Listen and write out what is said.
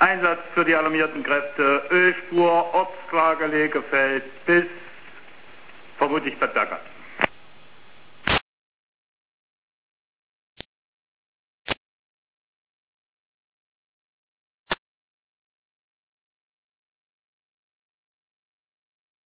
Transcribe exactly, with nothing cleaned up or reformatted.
Einsatz für die alarmierten Kräfte, Ölspur, Ortsklage Legefeld bis vermutlich Bad Berka.